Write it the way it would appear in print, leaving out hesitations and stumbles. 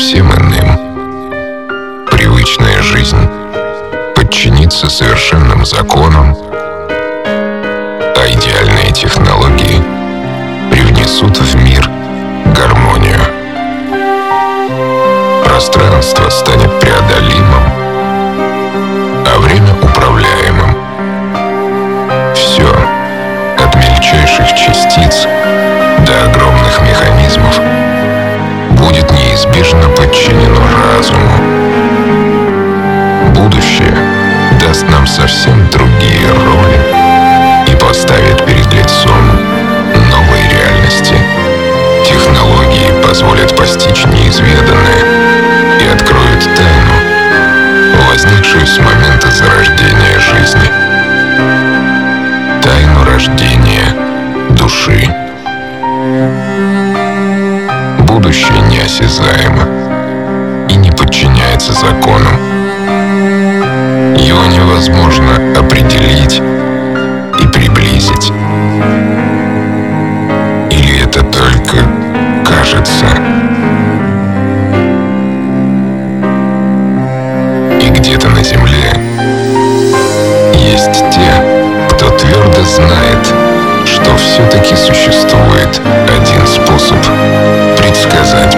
совсем иным. Привычная жизнь подчинится совершенным законам, а идеальные технологии привнесут в мир гармонию. Пространство станет преодолимым, а время управляемым. Все, от мельчайших частиц до огромных механизмов, будет неизбежно подчинено разуму. Будущее даст нам совсем другие роли и поставит перед лицом новой реальности. Технологии позволят постичь неизведанное и откроют тайну, возникшую с момента зарождения жизни. Тайну рождения души. Будущее неосязаемо и не подчиняется законам. Его невозможно определить и приблизить. Или это только кажется? И где-то на земле есть те, кто твердо знает, что все-таки существует один способ предсказать